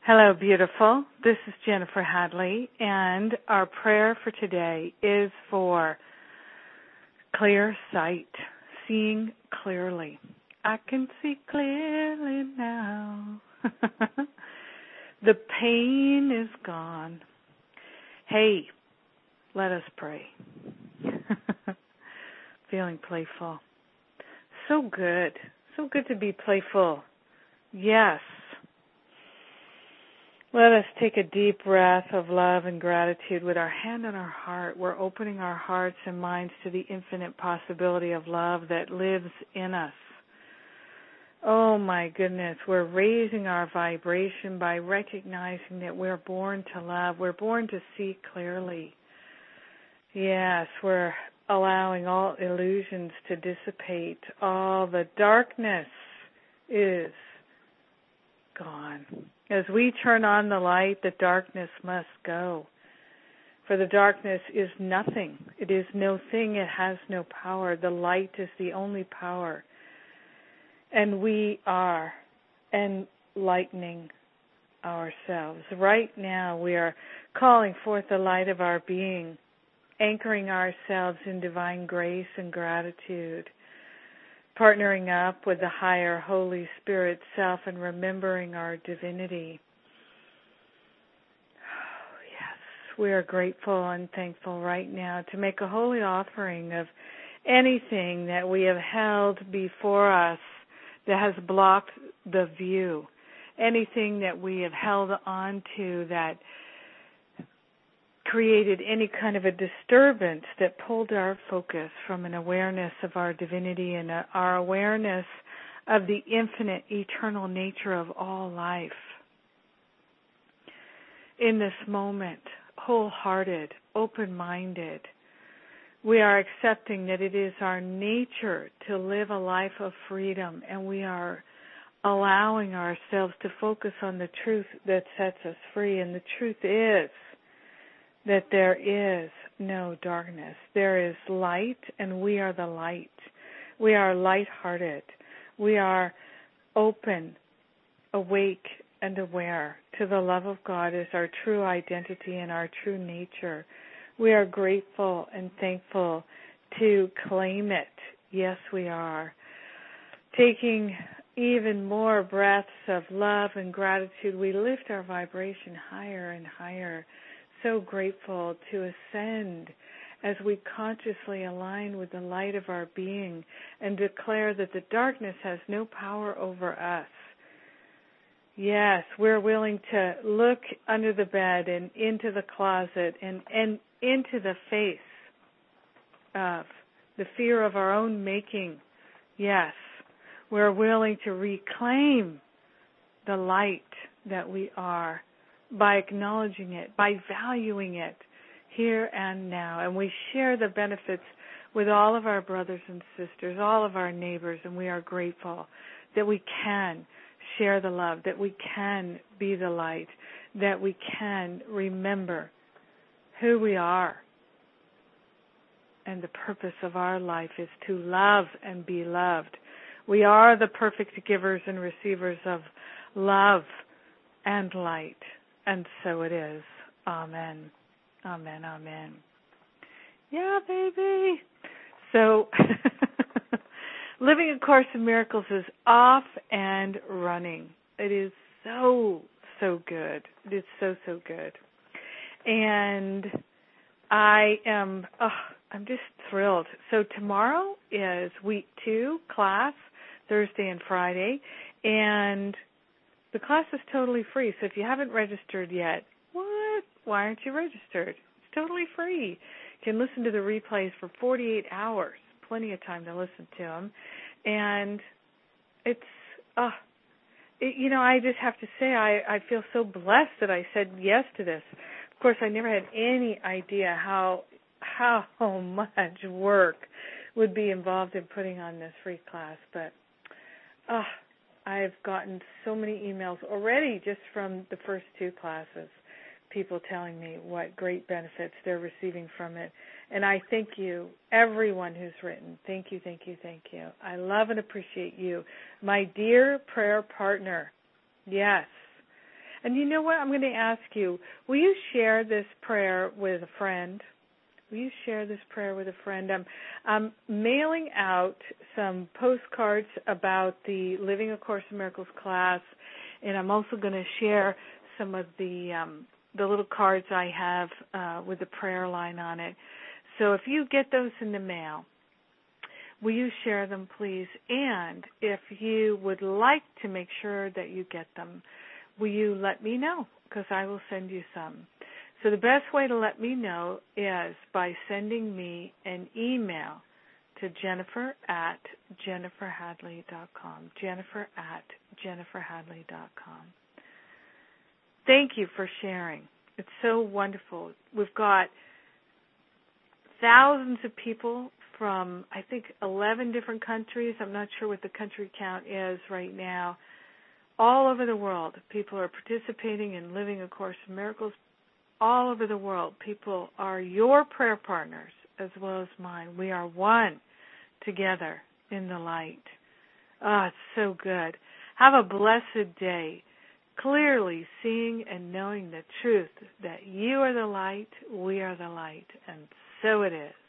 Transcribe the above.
Hello, beautiful. This is Jennifer Hadley, and our prayer for today is for clear sight, seeing clearly. I can see clearly now. The pain is gone. Hey, let us pray. Feeling playful. So good. So good to be playful. Yes. Let us take a deep breath of love and gratitude with our hand on our heart. We're opening our hearts and minds to the infinite possibility of love that lives in us. Oh my goodness, we're raising our vibration by recognizing that we're born to love. We're born to see clearly. Yes, we're allowing all illusions to dissipate. All the darkness is gone. As we turn on the light, the darkness must go. For the darkness is nothing. It is no thing. It has no power. The light is the only power. And we are enlightening ourselves. Right now we are calling forth the light of our being, anchoring ourselves in divine grace and gratitude, partnering up with the higher Holy Spirit self and remembering our divinity. Oh, yes, we are grateful and thankful right now to make a holy offering of anything that we have held before us that has blocked the view, anything that we have held on to that created any kind of a disturbance that pulled our focus from an awareness of our divinity and our awareness of the infinite, eternal nature of all life. In this moment, wholehearted, open-minded, we are accepting that it is our nature to live a life of freedom, and we are allowing ourselves to focus on the truth that sets us free. And the truth is that there is no darkness. There is light, and we are the light. We are lighthearted. We are open, awake, and aware to the love of God as our true identity and our true nature. We are grateful and thankful to claim it. Yes, we are. Taking even more breaths of love and gratitude, we lift our vibration higher and higher. So grateful to ascend as we consciously align with the light of our being and declare that the darkness has no power over us. Yes, we're willing to look under the bed and into the closet and into the face of the fear of our own making. Yes, we're willing to reclaim the light that we are, by acknowledging it, by valuing it here and now. And we share the benefits with all of our brothers and sisters, all of our neighbors, and we are grateful that we can share the love, that we can be the light, that we can remember who we are. And the purpose of our life is to love and be loved. We are the perfect givers and receivers of love and light. And so it is. Amen. Amen. Amen. Yeah, baby. So, Living A Course in Miracles is off and running. It is so, so good. It is so, so good. And I'm just thrilled. So tomorrow is week 2 class, Thursday and Friday, and the class is totally free. So if you haven't registered yet, what? Why aren't you registered? It's totally free. You can listen to the replays for 48 hours. Plenty of time to listen to them. And it's, I just have to say I feel so blessed that I said yes to this. Of course, I never had any idea how much work would be involved in putting on this free class. But I've gotten so many emails already just from the first 2 classes, people telling me what great benefits they're receiving from it. And I thank you, everyone who's written. Thank you, thank you, thank you. I love and appreciate you. My dear prayer partner, yes. And you know what? I'm going to ask you, will you share this prayer with a friend? Will you share this prayer with a friend? I'm mailing out some postcards about the Living A Course in Miracles class, and I'm also going to share some of the little cards I have with the prayer line on it. So if you get those in the mail, will you share them, please? And if you would like to make sure that you get them, will you let me know? Because I will send you some. So the best way to let me know is by sending me an email to Jennifer@JenniferHadley.com. Jennifer@JenniferHadley.com. Thank you for sharing. It's so wonderful. We've got thousands of people from, I think, 11 different countries. I'm not sure what the country count is right now. All over the world, people are participating in Living A Course in Miracles. All over the world, people are your prayer partners as well as mine. We are one together in the light. Ah, it's so good. Have a blessed day, clearly seeing and knowing the truth that you are the light, we are the light, and so it is.